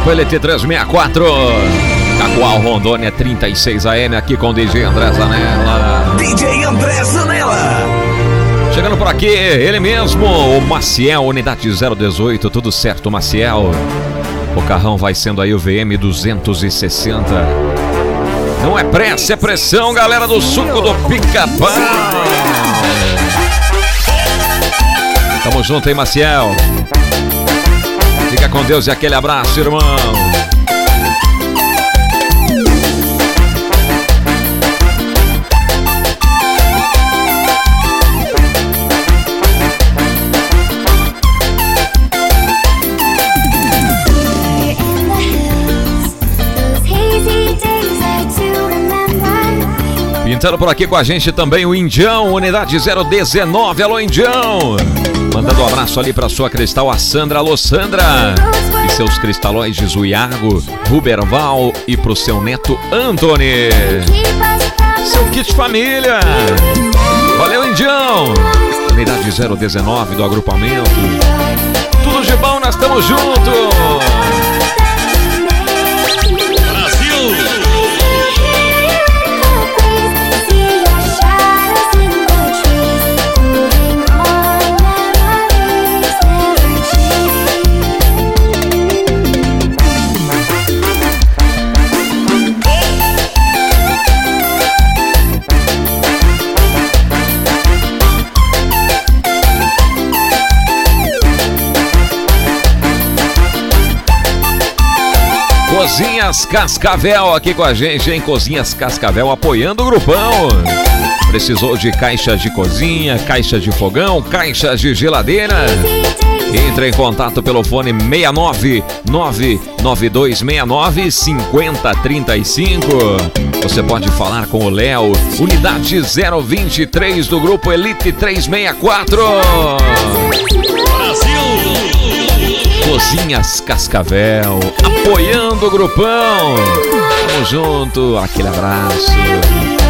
Grupo LT364. Cacoal, Rondônia, 36 AM, aqui com o DJ André Zanella. DJ André Zanella. Chegando por aqui, ele mesmo, o Maciel, unidade 018, tudo certo, Maciel? O carrão vai sendo aí o VM 260. Não é pressa, é pressão, galera do suco do Pica-Pau. Tamo junto, hein, Maciel? Fica com Deus e aquele abraço, irmão. Pintando por aqui com a gente também o Indião, unidade 019. Alô, Indião! Mandando um abraço ali pra sua cristal, a Sandra. Alô, Sandra! E seus cristalóides, o Iago, Ruberval, e pro seu neto, Anthony. Seu kit família! Valeu, Indião! Unidade 019 do agrupamento. Tudo de bom, nós estamos juntos! Cozinhas Cascavel aqui com a gente, hein? Cozinhas Cascavel apoiando o grupão. Precisou de caixas de cozinha, caixas de fogão, caixas de geladeira? Entre em contato pelo fone 69992695035. Você pode falar com o Léo, unidade 023 do grupo Elite 364. Cozinhas Cascavel, apoiando o grupão. Tamo junto, aquele abraço.